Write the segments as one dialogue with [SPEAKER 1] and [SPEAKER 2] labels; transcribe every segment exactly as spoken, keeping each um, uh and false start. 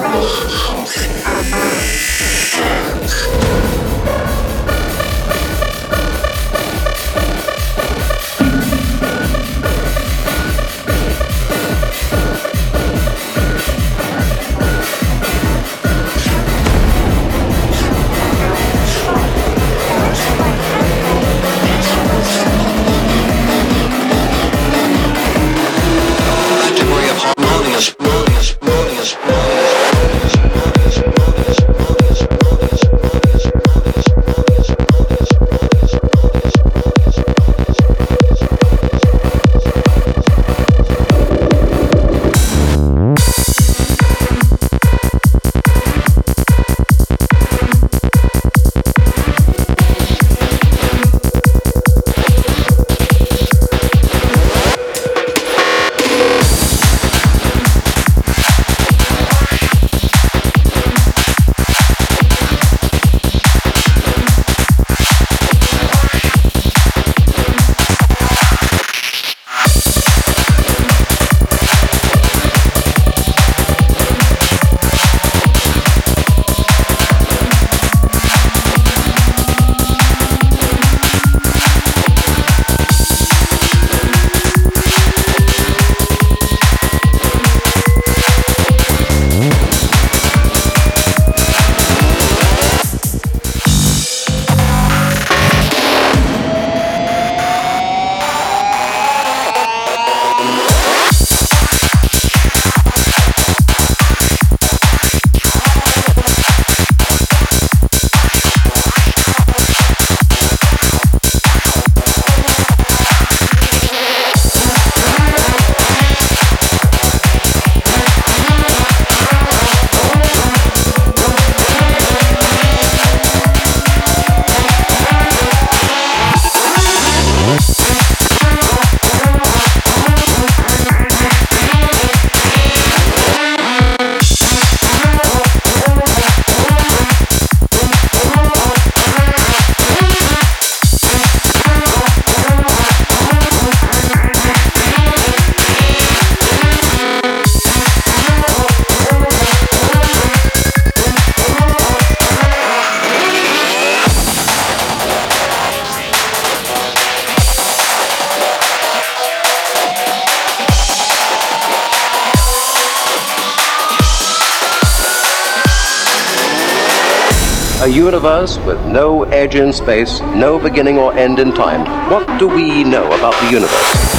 [SPEAKER 1] A universe with no edge in space, no beginning or end in time. What do we know about the universe?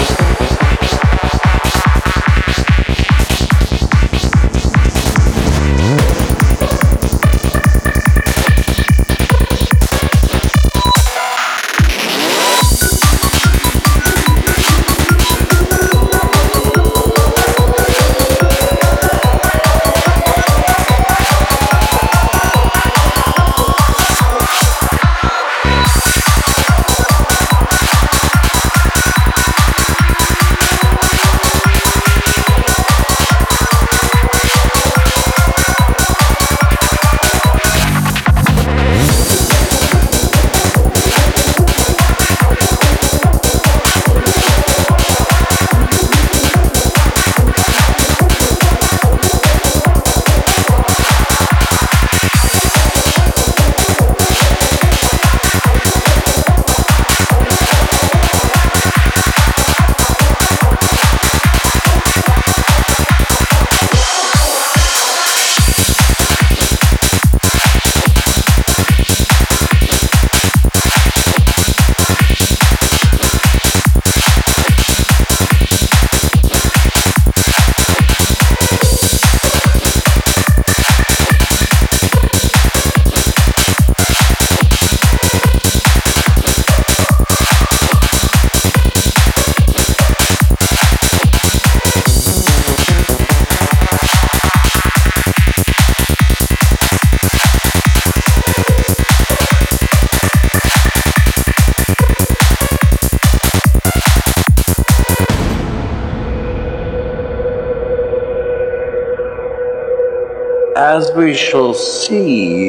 [SPEAKER 1] As we shall see,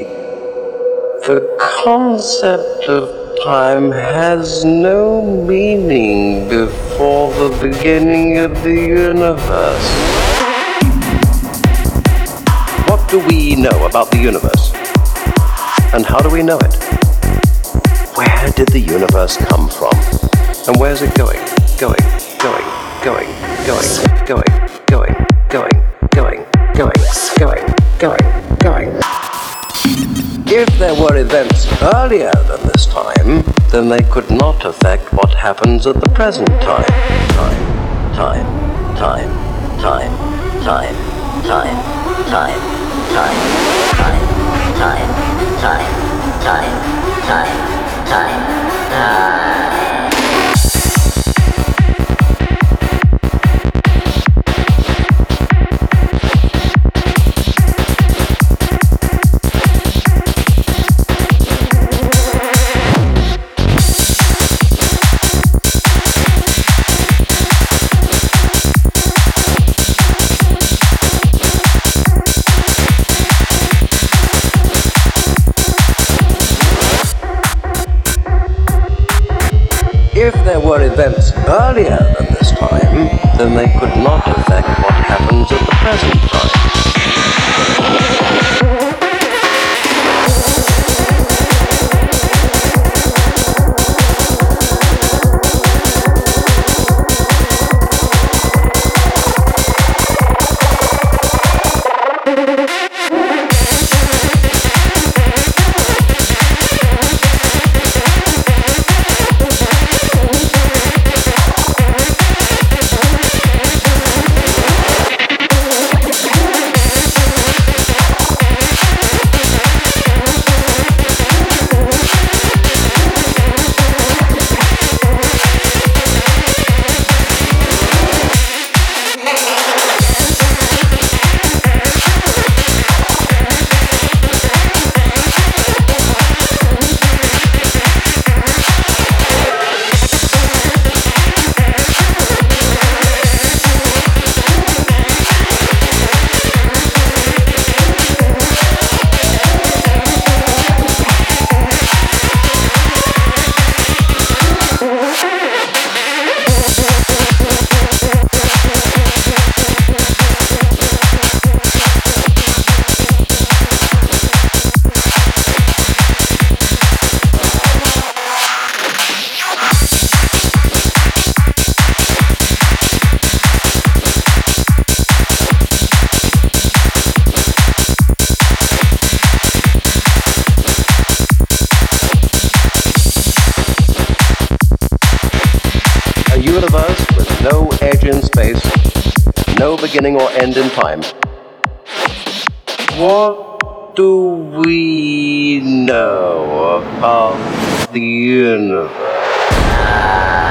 [SPEAKER 1] the concept of time has no meaning before the beginning of the universe. do we know about the universe? And how do we know it? Where did the universe come from? And where's it going? Going, going, going, going, going, going, going, going, going, going, going, going. If there were events earlier than this time, then they could not affect what happens at the present time. Time, time, time, time, time, time, time, time, time, time, time, time, time, time, time. If there were events earlier than this time, then they could not affect what happens at the present time. Universe with no edge in space, no beginning or end in time. What do we know about the universe?